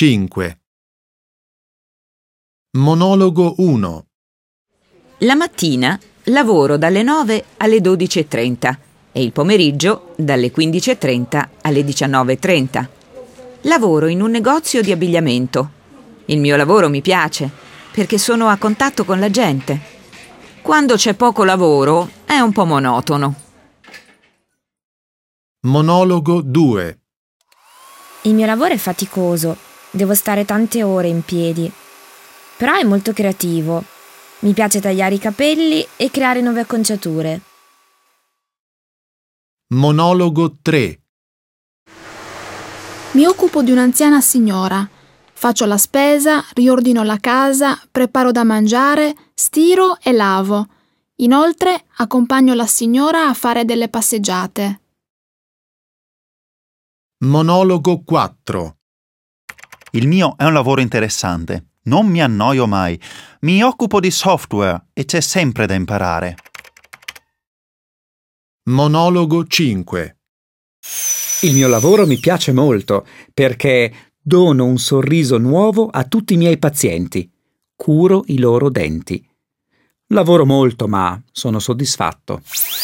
5. Monologo 1. La mattina lavoro dalle 9 alle 12:30 e il pomeriggio dalle 15:30 alle 19:30. Lavoro in un negozio di abbigliamento. Il mio lavoro mi piace perché sono a contatto con la gente. Quando c'è poco lavoro è un po' monotono. Monologo 2. Il mio lavoro è faticoso, devo stare tante ore in piedi, però è molto creativo. Mi piace tagliare i capelli e creare nuove acconciature. Monologo 3. Mi occupo di un'anziana signora. Faccio la spesa, riordino la casa, preparo da mangiare, stiro e lavo. Inoltre accompagno la signora a fare delle passeggiate. Monologo 4. Il mio è un lavoro interessante. Non mi annoio mai. Mi occupo di software e c'è sempre da imparare. Monologo 5. Il mio lavoro mi piace molto perché dono un sorriso nuovo a tutti i miei pazienti. Curo i loro denti. Lavoro molto, ma sono soddisfatto.